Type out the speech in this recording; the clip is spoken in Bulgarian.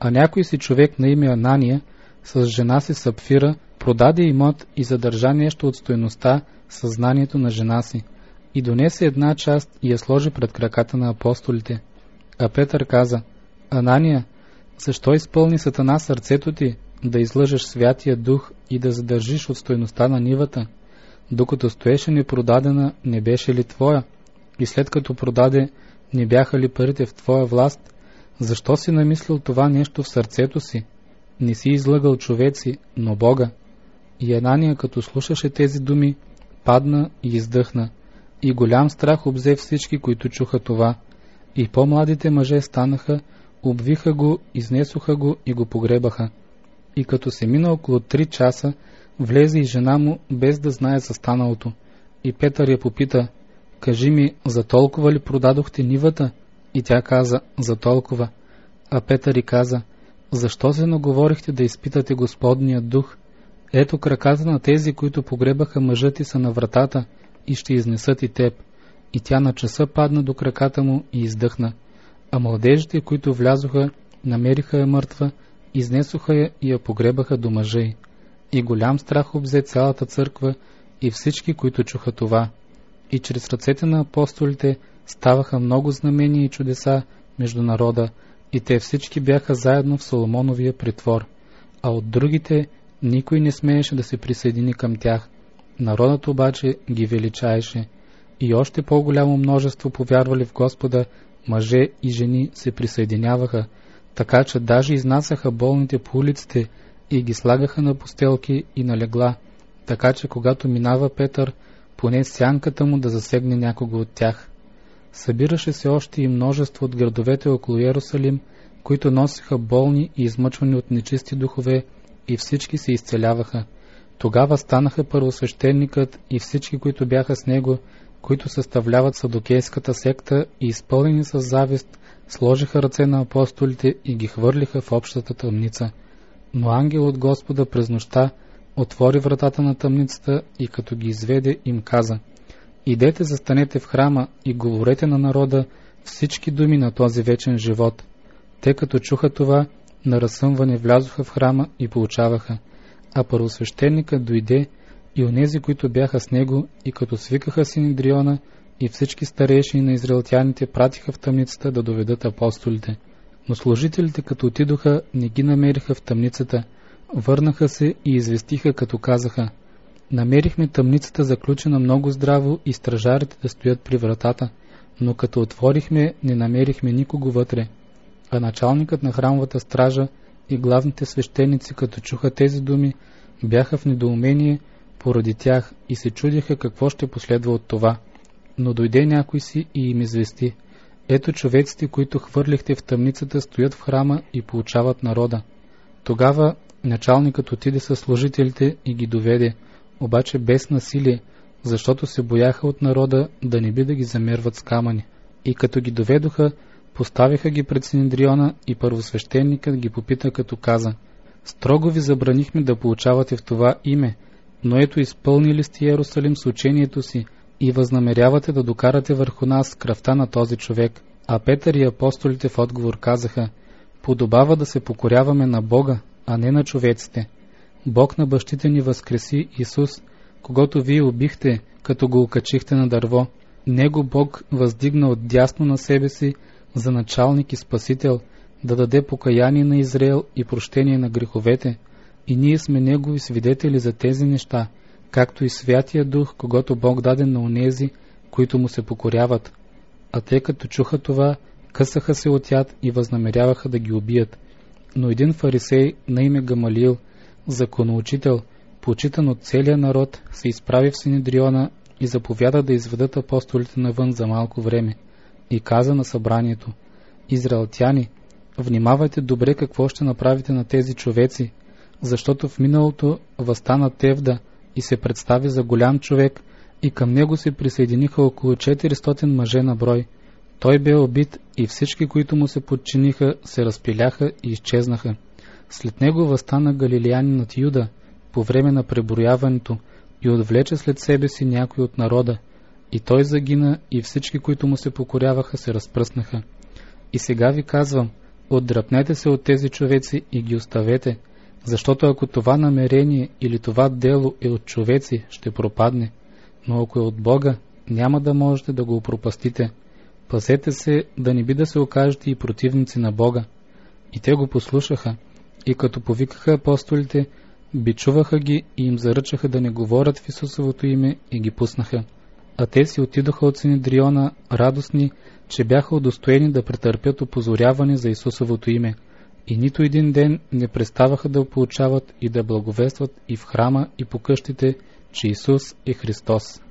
А някой си човек на име Анания с жена си Сапфира продаде имот и задържа нещо от стойността съзнанието на жена си и донесе една част и я сложи пред краката на апостолите. А Петър каза: Анания, защо изпълни Сатана сърцето ти да излъжеш Святия Дух и да задържиш от стойността на нивата? Докато стоеше непродадена, не беше ли твоя? И след като продаде, не бяха ли парите в твоя власт? Защо си намислил това нещо в сърцето си? Не си излъгал човеци, но Бога. И Анания, като слушаше тези думи, падна и издъхна. И голям страх обзе всички, които чуха това. И по-младите мъже станаха, обвиха го, изнесоха го и го погребаха. И като се мина около 3 часа, влезе и жена му, без да знае за станалото. И Петър я попита: кажи ми, за толкова ли продадохте нивата? И тя каза: за толкова. А Петър и каза: защо се наговорихте да изпитате Господния дух? Ето краката на тези, които погребаха мъжа ти, са на вратата и ще изнесат и теб. И тя на часа падна до краката му и издъхна. А младежите, които влязоха, намериха я мъртва, изнесоха я и я погребаха до мъжа й. И голям страх обзе цялата църква и всички, които чуха това. И чрез ръцете на апостолите ставаха много знамения и чудеса между народа, и те всички бяха заедно в Соломоновия притвор. А от другите никой не смееше да се присъедини към тях. Народът обаче ги величаеше. И още по-голямо множество повярвали в Господа, мъже и жени се присъединяваха, така че даже изнасяха болните по улиците и ги слагаха на постелки и на легла, така че когато минава Петър, поне сянката му да засегне някого от тях. Събираше се още и множество от градовете около Йерусалим, които носиха болни и измъчвани от нечисти духове, и всички се изцеляваха. Тогава станаха първосвещеникът и всички, които бяха с него, които съставляват садокейската секта, и изпълнени с завист, сложиха ръце на апостолите и ги хвърлиха в общата тъмница. Но ангел от Господа през нощта отвори вратата на тъмницата и като ги изведе, им каза: идете, застанете в храма и говорете на народа всички думи на този вечен живот. Те като чуха това, на разсъмване влязоха в храма и получаваха. А първосвещеникът дойде и онези, които бяха с него, и като свикаха Синедриона, и всички старейшини на израелтяните пратиха в тъмницата да доведат апостолите. Но служителите, като отидоха, не ги намериха в тъмницата. Върнаха се и известиха, като казаха: намерихме тъмницата заключена много здраво и стражарите да стоят при вратата, но като отворихме, не намерихме никого вътре. А началникът на храмовата стража и главните свещеници, като чуха тези думи, бяха в недоумение поради тях и се чудиха какво ще последва от това. Но дойде някой си и им извести: ето човеците, които хвърлихте в тъмницата, стоят в храма и получават народа. Тогава началникът отиде със служителите и ги доведе, обаче без насилие, защото се бояха от народа да не би да ги замерват с камъни. И като ги доведоха, поставиха ги пред Синедриона и първосвещеникът ги попита, като каза: строго ви забранихме да получавате в това име, но ето изпълнили сте Йерусалим с учението си и възнамерявате да докарате върху нас кръвта на този човек. А Петър и апостолите в отговор казаха: подобава да се покоряваме на Бога, а не на човеците. Бог на бащите ни възкреси Исус, когато вие убихте, като го окачихте на дърво. Него Бог въздигна отдясно на себе си за началник и спасител, да даде покаяние на Израел и прощение на греховете. И ние сме негови свидетели за тези неща, както и Святия Дух, когото Бог даде на онези, които му се покоряват. А те, като чуха това, късаха се от яд и възнамеряваха да ги убият. Но един фарисей на име Гамалиил, законоучител, почитан от целия народ, се изправи в Синедриона и заповяда да изведат апостолите навън за малко време. И каза на събранието: израелтяни, внимавайте добре какво ще направите на тези човеци, защото в миналото въстана Тевда и се представи за голям човек, и към него се присъединиха около 400 мъже на брой. Той бе убит и всички, които му се подчиниха, се разпиляха и изчезнаха. След него въстана галилеянинът Юда по време на преброяването и отвлече след себе си някой от народа. И той загина и всички, които му се покоряваха, се разпръснаха. И сега ви казвам, отдръпнете се от тези човеци и ги оставете, защото ако това намерение или това дело е от човеци, ще пропадне, но ако е от Бога, няма да можете да го пропастите. Пазете се да не би да се окажете и противници на Бога. И те го послушаха, и като повикаха апостолите, бичуваха ги и им заръчаха да не говорят в Исусовото име и ги пуснаха. А те си отидоха от Синедриона радостни, че бяха удостоени да претърпят опозоряване за Исусовото име. И нито един ден не преставаха да получават и да благовестват и в храма, и по къщите, че Исус е Христос.